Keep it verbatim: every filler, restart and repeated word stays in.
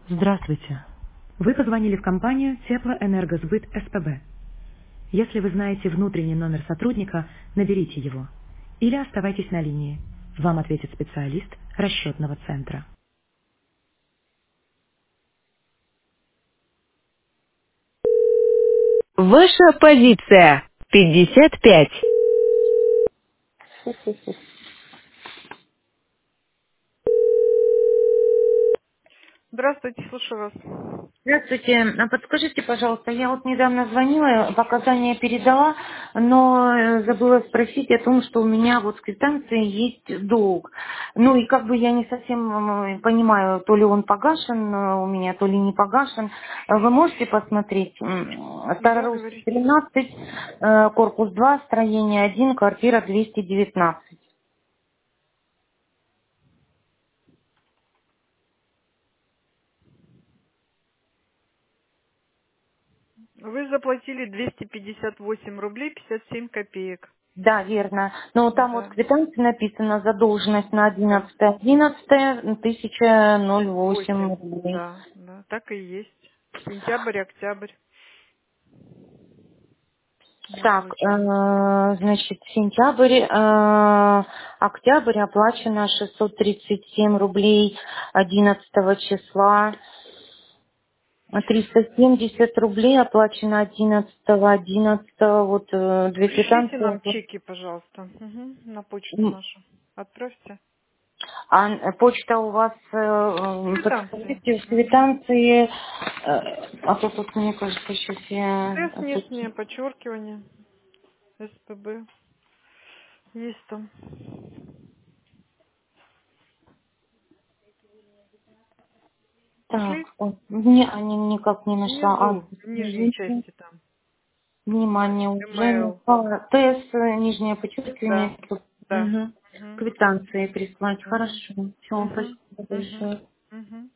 Здравствуйте. Вы позвонили в компанию Теплоэнергосбыт СПБ. Если вы знаете внутренний номер сотрудника, наберите его. Или оставайтесь на линии. Вам ответит специалист расчетного центра. Ваша позиция пятьдесят пять. Здравствуйте, слушаю вас. Здравствуйте. А подскажите, пожалуйста, я вот недавно звонила, показания передала, но э, забыла спросить о том, что у меня вот с квитанцией есть долг. Ну и как бы я не совсем э, понимаю, то ли он погашен э, у меня, то ли не погашен. Э, Вы можете посмотреть? М, Да, Старорусский говорите. тринадцать, э, корпус два, строение один, квартира двести девятнадцать. Вы заплатили двести пятьдесят восемь рублей пятьдесят семь копеек. Да, верно. Но там вот в Да. квитанции написано задолженность на одиннадцатое одиннадцатое тысяча ноль восемь Восемь. рублей. Да, да, так и есть. Сентябрь, октябрь не Так, оплачено. э, значит, сентябрь, э, октябрь оплачено шестьсот тридцать семь рублей одиннадцатого числа. А триста семьдесят рублей оплачено одиннадцатого одиннадцатого. Вот э, две Пришлите нам квитанции. чеки, пожалуйста, мгм, на почту нашу. Отправьте. А э, почта у вас, э, э, Квитанции. подскажите, в Мгм. квитанции, э, а то тут, мне кажется, сейчас я... Тест, опять- нижнее подчеркивание, СПБ. Есть там. Так, Нашли? о, не, а, не- никак не нашла. А, Внизу, в нижней извините. части там. Внимание, уже Email. напала. ТС, э, нижнее Да, подчеркивание. да. Угу. Мгм. Квитанции прислать. Мгм. Хорошо. Все, Мгм. спасибо Мгм. большое. Мгм.